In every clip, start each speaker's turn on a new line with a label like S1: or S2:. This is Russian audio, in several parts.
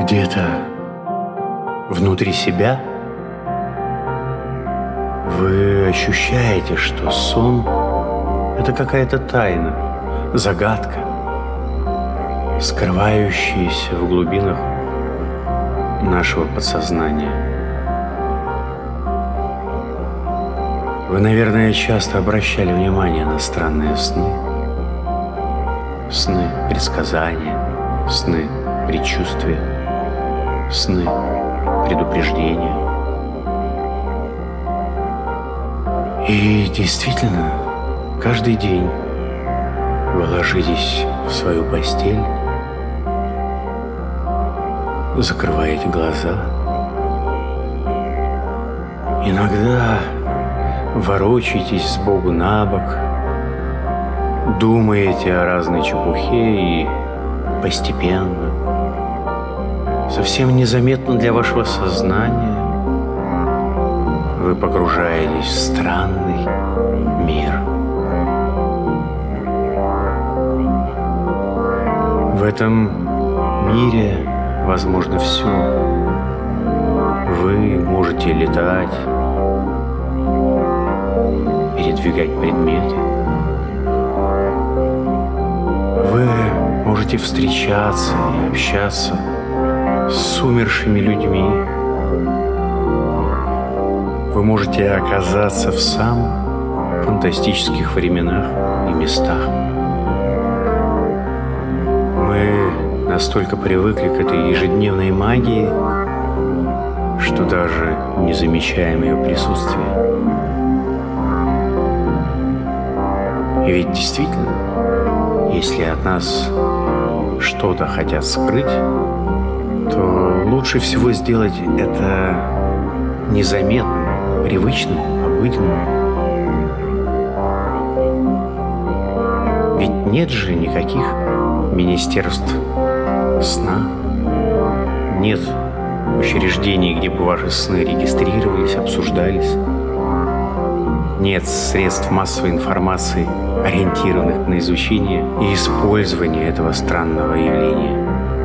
S1: Где-то внутри себя вы ощущаете, что сон — это какая-то тайна, загадка, скрывающаяся в глубинах нашего подсознания. Вы, наверное, часто обращали внимание на странные сны. Сны предсказания, сны предчувствия, сны предупреждения. И действительно, каждый день вы ложитесь в свою постель, закрываете глаза. Иногда ворочаетесь сбоку на бок, думаете о разной чепухе и постепенно, совсем незаметно для вашего сознания, вы погружаетесь в странный мир. В этом мире возможно все. Вы можете летать, передвигать предметы. Вы можете встречаться и общаться с умершими людьми. Вы можете оказаться в самых фантастических временах и местах. Мы настолько привыкли к этой ежедневной магии, что даже не замечаем ее присутствие. И ведь действительно, если от нас что-то хотят скрыть, то лучше всего сделать это незаметно, привычным, обыденным. Ведь нет же никаких министерств сна, нет учреждений, где бы ваши сны регистрировались, обсуждались, нет средств массовой информации, ориентированных на изучение и использование этого странного явления.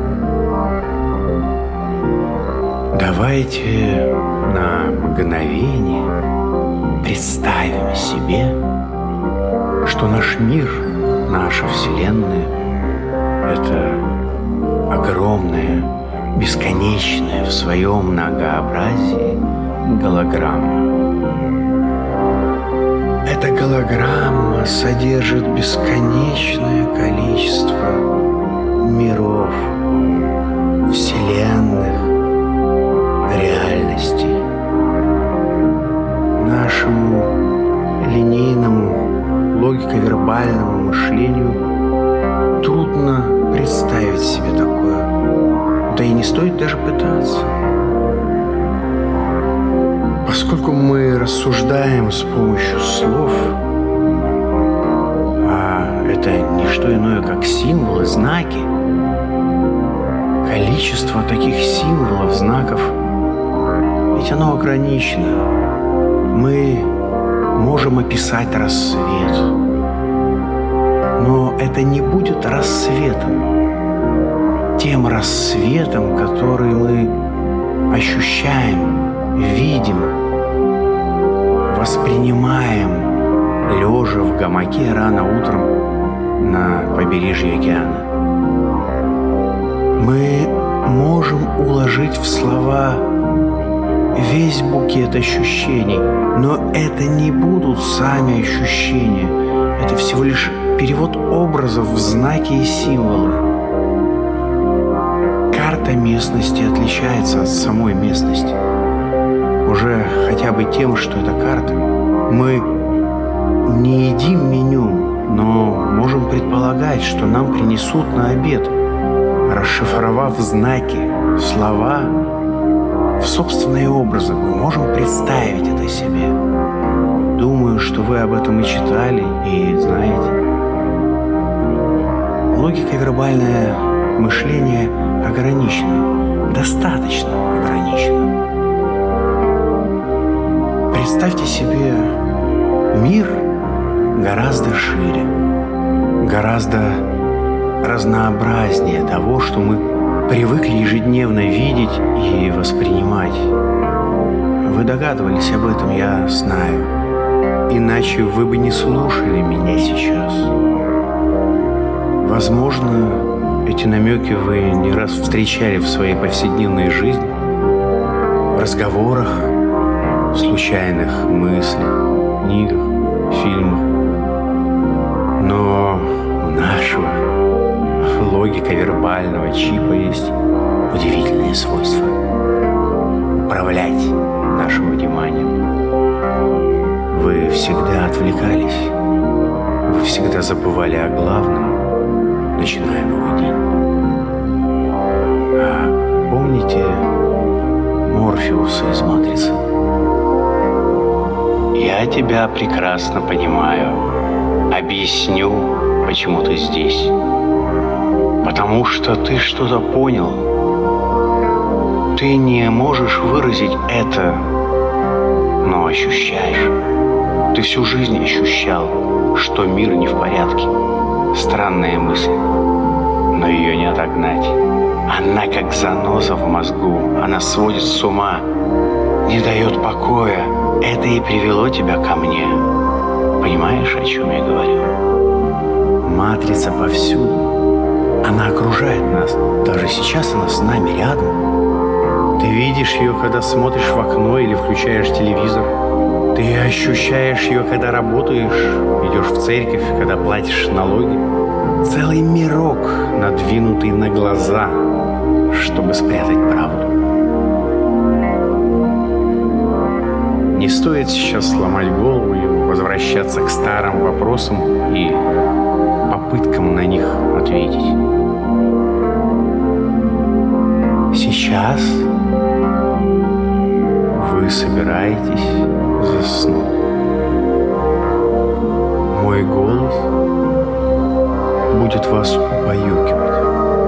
S1: Давайте на мгновение представим себе, что наш мир, наша Вселенная — это огромная, бесконечная в своем многообразии голограмма. Эта голограмма содержит бесконечное количество миров, вселенных, реальностей. Нашему линейному, логико-вербальному мышлению трудно представить себе такое. Да и не стоит даже пытаться. Поскольку мы рассуждаем с помощью слов, а это не что иное, как символы, знаки, количество таких символов, знаков, ведь оно ограничено. Мы можем описать рассвет, но это не будет рассветом, тем рассветом, который мы ощущаем, видим, воспринимаем, лежа в гамаке рано утром на побережье океана. Мы можем уложить в слова весь букет ощущений, но это не будут сами ощущения. Это всего лишь перевод образов в знаки и символы. Карта местности отличается от самой местности. Уже хотя бы тем, что это карта. Мы не едим меню, но можем предполагать, что нам принесут на обед, расшифровав знаки, слова в собственные образы. Мы можем представить это себе. Думаю, что вы об этом и читали, и знаете. Логика и вербальное мышление ограничено, достаточно ограничено. Представьте себе мир гораздо шире, гораздо разнообразнее того, что мы привыкли ежедневно видеть и воспринимать. Вы догадывались об этом, я знаю. Иначе вы бы не слушали меня сейчас. Возможно, эти намеки вы не раз встречали в своей повседневной жизни, в разговорах, случайных мыслях, книгах, фильмах. Но у нашего логико-вербального чипа есть удивительное свойство — управлять нашим вниманием. Вы всегда отвлекались, вы всегда забывали о главном, начиная новый день. А помните Морфеуса из «Матрицы»? «Я тебя прекрасно понимаю. Объясню, почему ты здесь. Потому что ты что-то понял. Ты не можешь выразить это, но ощущаешь. Ты всю жизнь ощущал, что мир не в порядке. Странная мысль, но ее не отогнать. Она как заноза в мозгу, она сводит с ума, не дает покоя. Это и привело тебя ко мне. Понимаешь, о чем я говорю? Матрица повсюду. Она окружает нас. Даже сейчас она с нами рядом. Ты видишь ее, когда смотришь в окно или включаешь телевизор. Ты ощущаешь ее, когда работаешь, идешь в церковь, когда платишь налоги. Целый мирок, надвинутый на глаза, чтобы спрятать правду. Не стоит сейчас сломать голову и возвращаться к старым вопросам и попыткам на них ответить. Сейчас вы собираетесь заснуть. Мой голос будет вас убаюкивать.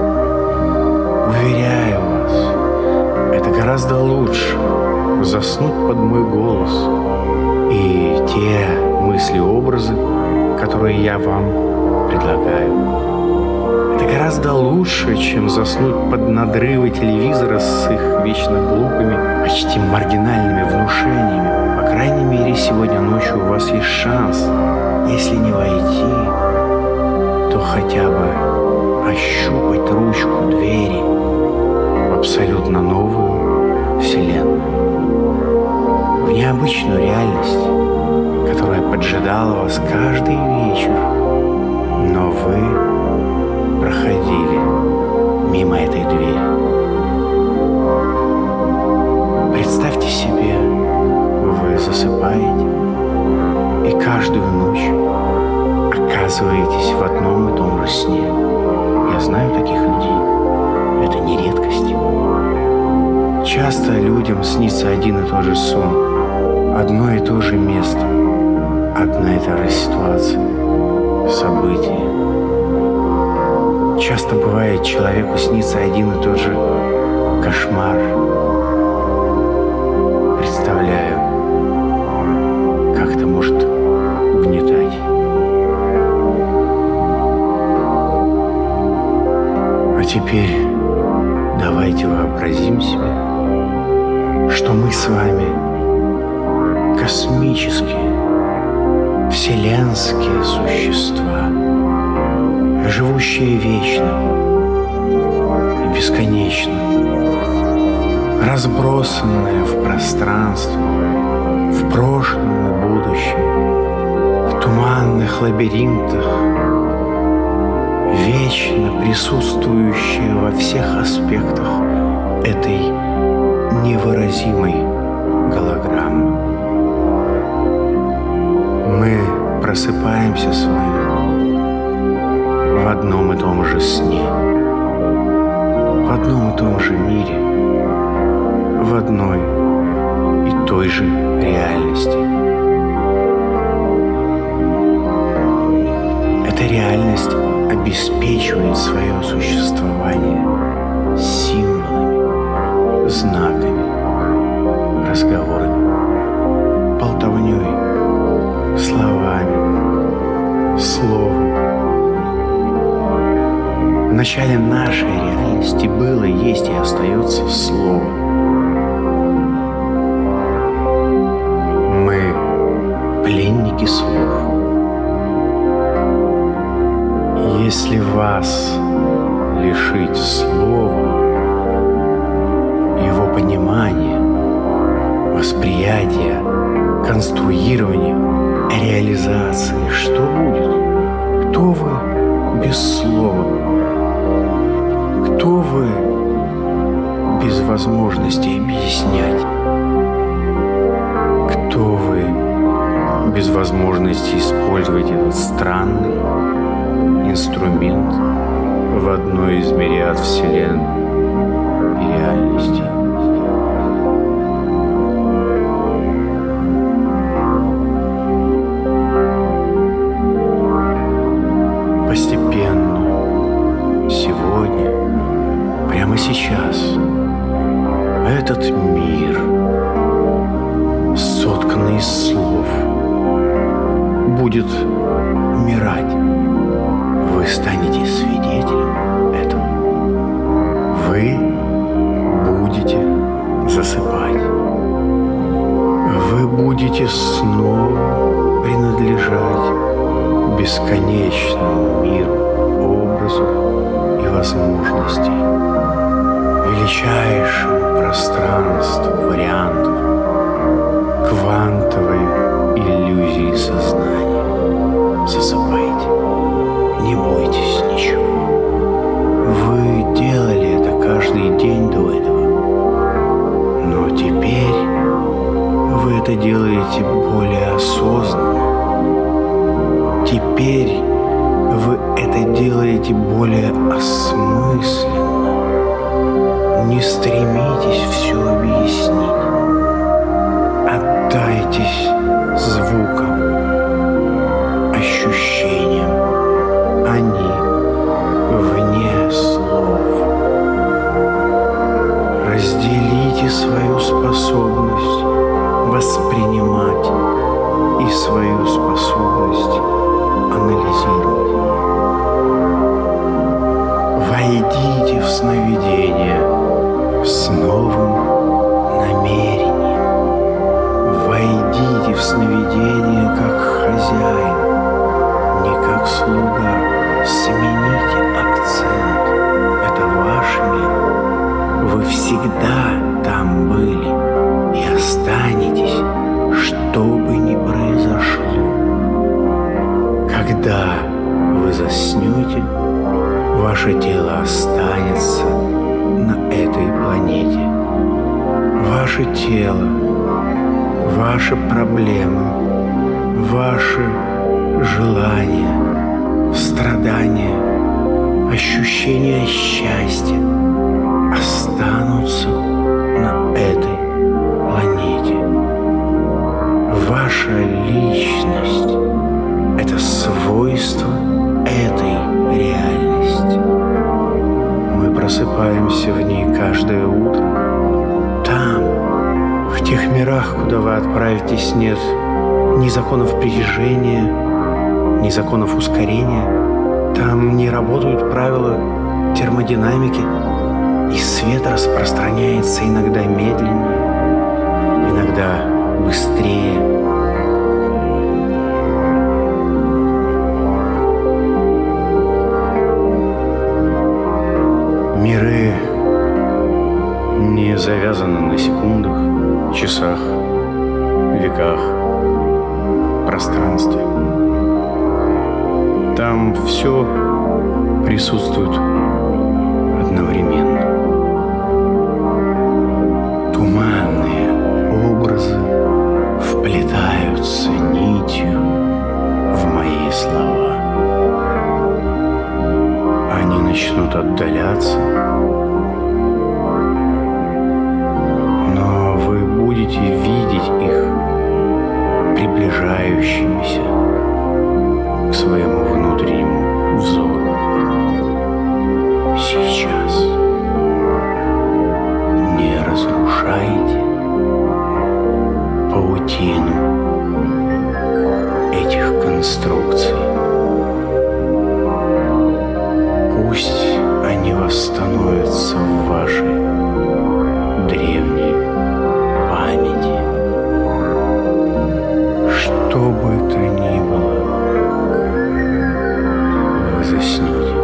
S1: Уверяю вас, это гораздо лучше заснуть под мой голос и те мысли-образы, которые я вам предлагаю. Это гораздо лучше, чем заснуть под надрывы телевизора с их вечно глупыми, почти маргинальными внушениями. По крайней мере, сегодня ночью у вас есть шанс, если не войти, то хотя бы ощупать ручку двери в абсолютно новую вселенную, в необычную реальность, которая поджидала вас каждый вечер, но вы проходили мимо этой двери. Представьте себе, вы засыпаете и каждую ночь оказываетесь в одном и том же сне. Я знаю таких людей. Это не редкость. Часто людям снится один и тот же сон, одно и то же место, одна и та же ситуация, событие. Часто бывает, человеку снится один и тот же кошмар. Представляю, как это может угнетать. А теперь давайте вообразим себе, что мы с вами космические, вселенские существа, живущие вечно и бесконечно, разбросанные в пространство, в прошлом и будущем, в туманных лабиринтах, вечно присутствующие во всех аспектах этой невыразимой голограммы. Мы просыпаемся с вами в одном и том же сне, в одном и том же мире, в одной и той же реальности. Эта реальность обеспечивает свое существование символами, знаками, разговорами, болтовней, словами, словом. В начале нашей реальности реальности было, есть и остается слово. Мы пленники слов. Если вас лишить слова, его понимания, восприятия, конструирования, реализации, что будет? Кто вы без слова? Кто вы без возможности объяснять? Кто вы без возможности использовать этот странный инструмент в одной из мириад вселенной и реальностей? Постепенно, сегодня, прямо сейчас, этот мир, сотканный из слов, будет умирать. Вы станете свидетелем этого. Вы будете засыпать. Вы будете снова принадлежать бесконечному миру образов и возможностей, величайшему пространству вариантов, квантовой иллюзии сознания. Засыпайте, не бойтесь ничего. Вы делали это каждый день до этого, но теперь вы это делаете более осознанно. Теперь вы это делаете более осмысленно. Не стремитесь все объяснить. Отдайтесь звукам, ощущениям. Они вне слов. Разделите свою способность воспринимать и свою способность анализировать. Войдите в сновидение с новым намерением. Войдите в сновидение как хозяин, не как слуга. Смените акцент. Это ваш мир. Вы всегда там были и останетесь, что бы ни произошло. Когда вы заснете, ваше тело останется на этой планете. Ваше тело, ваши проблемы, ваши желания, страдания, ощущения счастья останутся на этой планете. Ваша личность — это свойство этой реальности. Мы просыпаемся в ней каждое утро. Там, в тех мирах, куда вы отправитесь, нет ни законов притяжения, ни законов ускорения. Там не работают правила термодинамики, и свет распространяется иногда медленнее, иногда быстрее. Миры не завязаны на секундах, часах, веках, пространстве. Там все присутствует одновременно. Туманные образы вплетаются нитью в мои слова. Они начнут отдаляться, но вы будете видеть их приближающимися к своему внутреннему взору. Сейчас не разрушайте паутину этих конструкций. Пусть они восстановят вы заснете.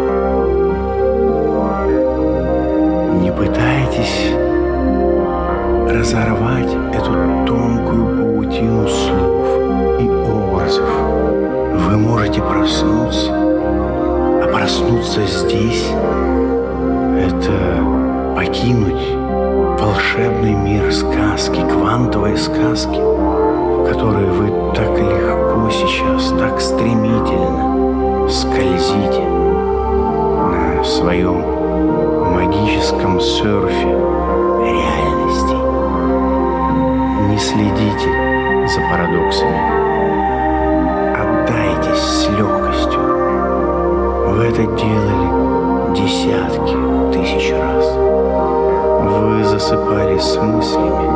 S1: Не пытайтесь разорвать эту тонкую паутину слов и образов. Вы можете проснуться, а проснуться здесь — это покинуть волшебный мир сказки, квантовой сказки, в которой вы так легко сейчас, так стремительно скользите на своем магическом серфе реальности. Не следите за парадоксами. Отдайтесь с легкостью. Вы это делали десятки тысяч раз. Вы засыпали с мыслями.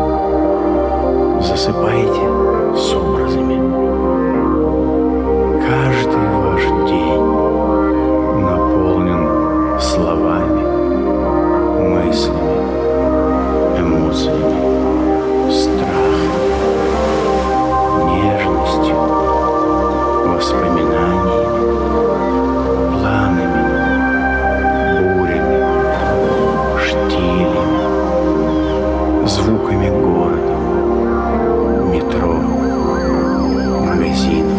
S1: Засыпайте с образами. Каждый ваш день наполнен словами, мыслями, эмоциями, страхом, нежностью, воспоминаниями, планами, бурями, штилями, звуками города, метро, магазинов,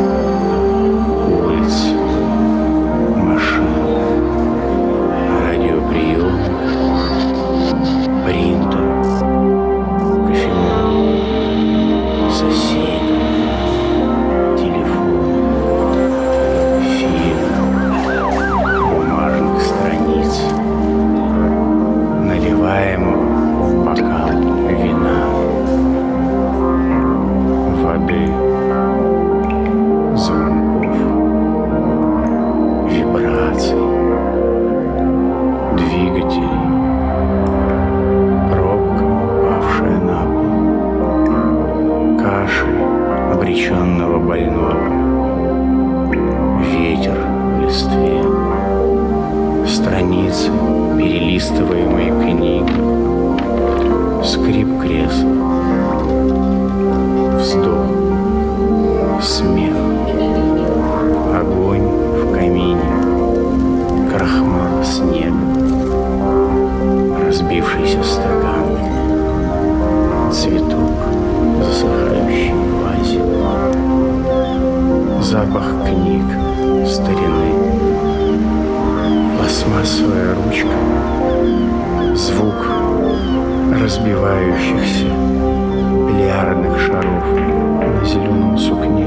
S1: улиц, машин, радиоприемов, принтер, кофемол, соседей, телефон, фильм, бумажных страниц, наливаемого в бокал вина, воды, звонков, вибраций, двигателей, пробка, упавшая на пол, кашель обреченного больного, ветер в листве, страницы перелистываемой книги, скрип кресла, вздох, смех, огонь в камине, крахмал снега, разбившийся стакан, цветок, засыхающий в вазе, запах книг старины, пластмассовая ручка, звук разбивающихся бильярдных шаров на зеленом сукне,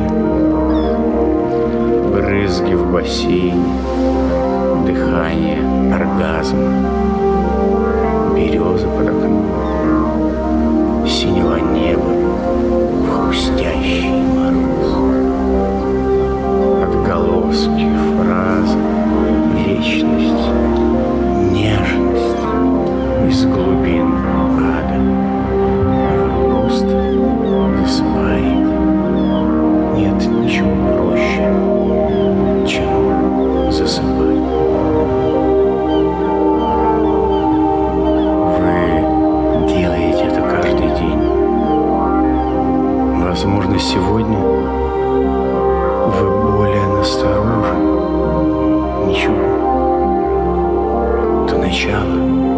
S1: брызги в бассейне, дыхание оргазма, береза под окном, синего неба в хрустящий мороз, отголоски, фразы, вечность, нежность из глубин ада. Вы просто засыпаете. Нет ничего проще, чем засыпать. Вы делаете это каждый день. Возможно, сегодня вы более насторожены. Ничего. До начала.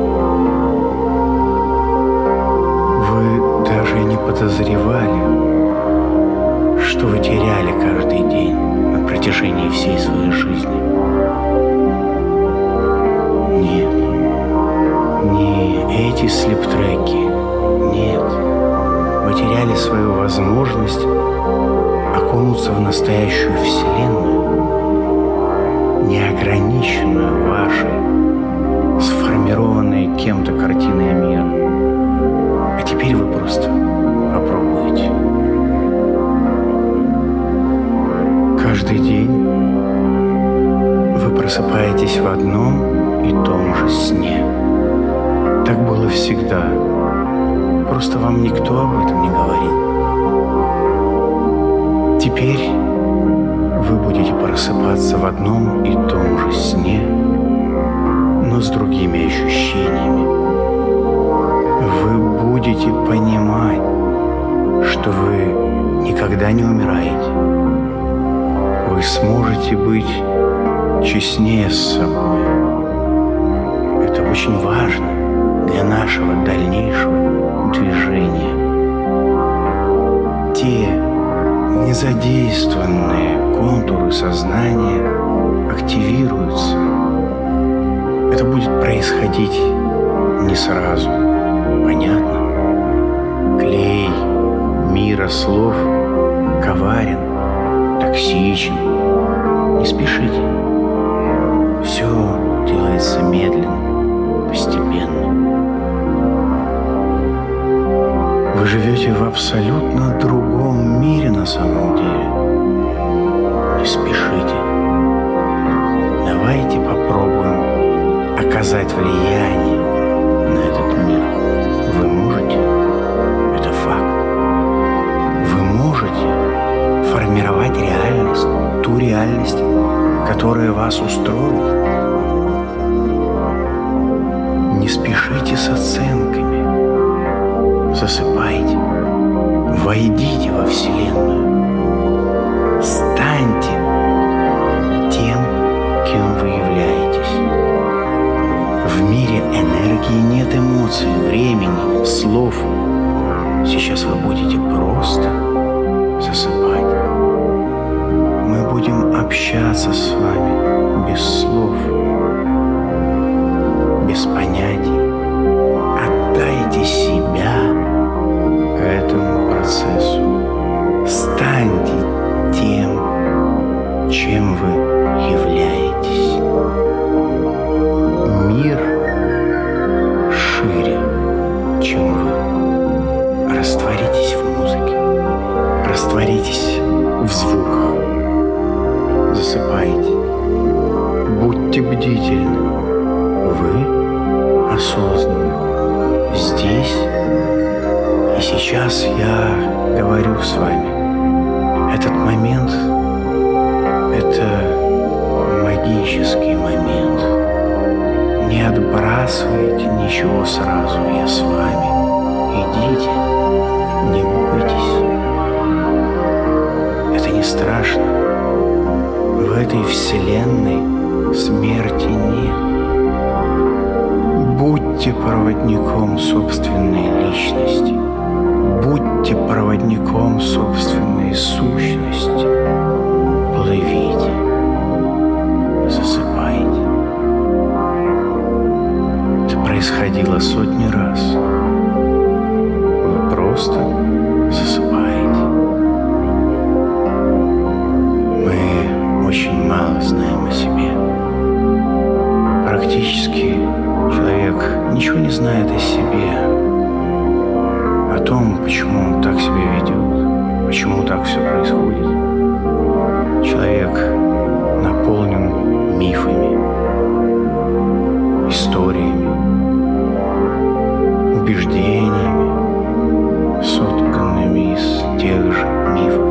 S1: Вы даже не подозревали, что вы теряли каждый день на протяжении всей своей жизни. Нет, не эти слиптреки, нет. Вы теряли свою возможность окунуться в настоящую вселенную, неограниченную вашей, сформированной кем-то картиной мира. А теперь вы просто попробуйте. Каждый день вы просыпаетесь в одном и том же сне. Так было всегда. Просто вам никто об этом не говорил. Теперь вы будете просыпаться в одном и том же сне, но с другими ощущениями. Вы будете понимать, что вы никогда не умираете. вы сможете быть честнее с собой. Это очень важно для нашего дальнейшего движения. Те незадействованные контуры сознания активируются. Это будет происходить не сразу. Понятно? Клей мира слов коварен, токсичен. Не спешите. Все делается медленно, постепенно. Вы живете в абсолютно другом мире на самом деле. Не спешите. Давайте попробуем оказать влияние на этот мир. Вы можете? Это факт. Вы можете формировать реальность, ту реальность, которая вас устроит. Не спешите с оценками. Засыпайте. Войдите во Вселенную. Станьте тем, кем вы являетесь. В мире энергии нет эмоций, времени, слов. Сейчас вы будете просто засыпать. Мы будем общаться с вами без слов, без понятий. Отдайте себя этому процессу. Станьте тем, чем вы являетесь. Мир шире, чем вы. Растворитесь в музыке, растворитесь в звуках. Засыпайте. Будьте бдительны. Вы осознанны. Здесь и сейчас я говорю с вами. Этот момент — это магический момент. Не отбрасывайте ничего сразу. Я с вами. Идите. Не бойтесь. Это не страшно. В этой вселенной смерти нет. Будьте проводником собственной личности. Будьте проводником собственной сущности. Плывите. Засыпайте. Это происходило сотни раз. Вы просто засыпаете. Мы очень мало знаем о себе. Практически человек ничего не знает о себе, о том, почему он так себя ведет, почему так все происходит. Человек наполнен мифами, историями, убеждениями, сотканными из тех же мифов.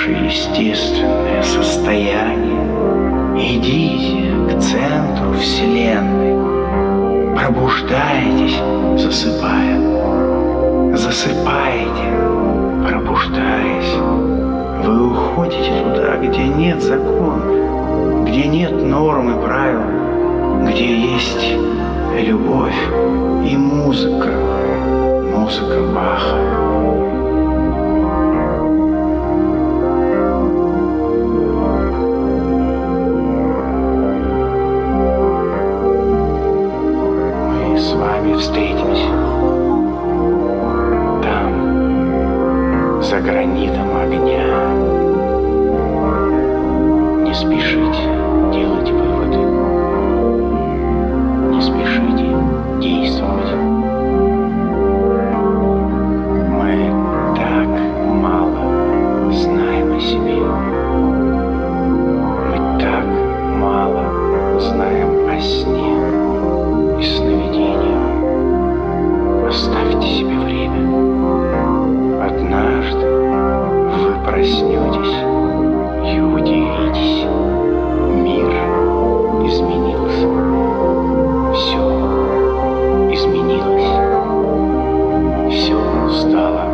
S1: ваше естественное состояние. Идите к центру Вселенной. Пробуждайтесь, засыпая. Засыпаете, пробуждаясь. Вы уходите туда, где нет законов, где нет норм и правил, где есть любовь и музыка, музыка Баха. Мы с вами встретимся там, за гранитом огня. Не спешите делать выводы. Не спешите действовать. Мы так мало знаем о себе. Мы так мало знаем о сне и сновидениях. Оставьте себе время. Однажды вы проснетесь и удивитесь. Мир изменился. Все изменилось. Все стало